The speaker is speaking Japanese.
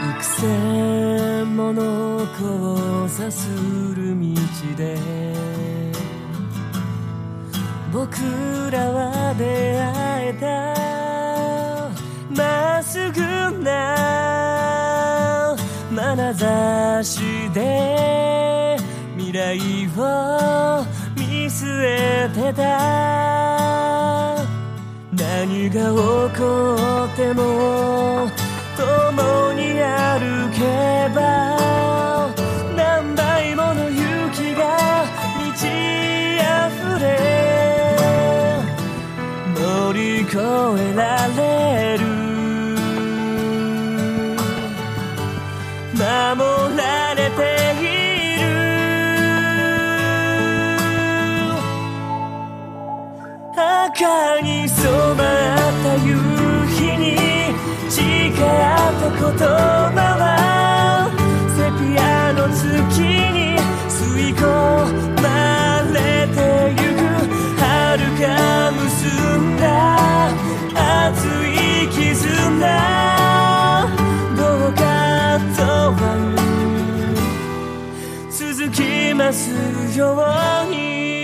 幾千もの交差する道で僕らは出会えた。まっすぐな眼差しで未来を見据えてた。何が起こっても共に歩けば何倍もの勇気が満ち溢れ乗り越えられる。守られている。赤に染まった夕日に誓った言葉はセピアの月に吸い込まれてゆく。遥か結んだ熱い絆どうか永遠続きますように。